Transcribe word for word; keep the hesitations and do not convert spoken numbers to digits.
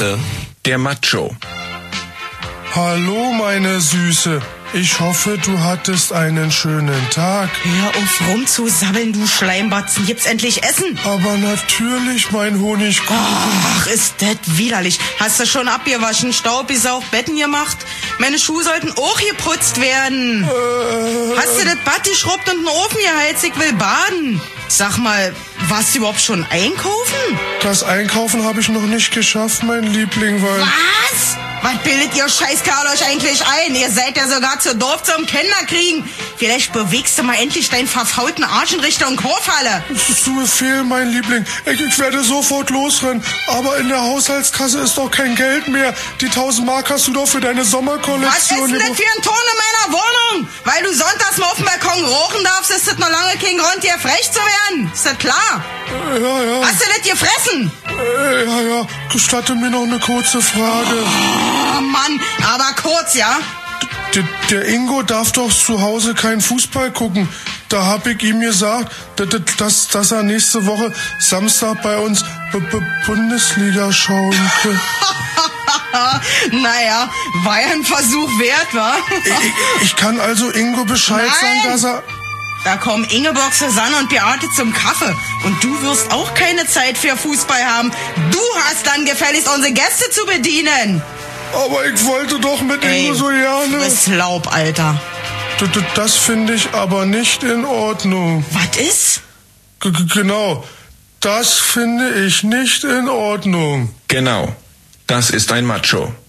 Atze, der Macho. Hallo, meine Süße. Ich hoffe, du hattest einen schönen Tag. Hör auf rumzusabbeln, du Schleimbatzen. Gibt's endlich Essen? Aber natürlich, mein Honigkuchen. Ach, ist das widerlich. Hast du schon abgewaschen, Staub gesaugt, Betten gemacht? Meine Schuhe sollten auch geputzt werden. Äh, Hast du das Bad geschrubbt und den Ofen geheizt? Ich will baden. Sag mal, warst du überhaupt schon einkaufen? Das Einkaufen habe ich noch nicht geschafft, mein Liebling, weil... Was? Was bildet ihr Scheißkerl euch eigentlich ein? Ihr seid ja sogar zu doof zum Kinderkriegen. Vielleicht bewegst du mal endlich deinen verfaulten Arsch in Richtung Kurfalle. Es tut mir fehl, mein Liebling. Ich, ich werde sofort losrennen. Aber in der Haushaltskasse ist doch kein Geld mehr. Die tausend Mark hast du doch für deine Sommerkollektion. Was ist denn das für ein Ton in meiner Wohnung? Weil du sonntags mal auf dem Balkon rauchen darfst, ist das noch lange kein Grund, dir frech zu werden. Ist das klar? Ja, ja. Hast du das gefressen? Ja, ja. Gestatte mir noch eine kurze Frage. Oh, Mann, aber kurz, ja? Der, der Ingo darf doch zu Hause keinen Fußball gucken. Da hab ich ihm gesagt, dass, dass er nächste Woche Samstag bei uns B -B Bundesliga schauen kann. Naja, war ja ein Versuch wert, wa? Ich, ich kann also Ingo Bescheid Nein. sagen, dass er... Da kommen Ingeborg, Susanne und Beate zum Kaffee. Und du wirst auch keine Zeit für Fußball haben. Du hast dann gefälligst unsere Gäste zu bedienen. Aber ich wollte doch mit Ey, Ingo so gerne... friss Laub, Alter. D -d Das finde ich aber nicht in Ordnung. Was ist? G -g Genau, das finde ich nicht in Ordnung. Genau, das ist ein Macho.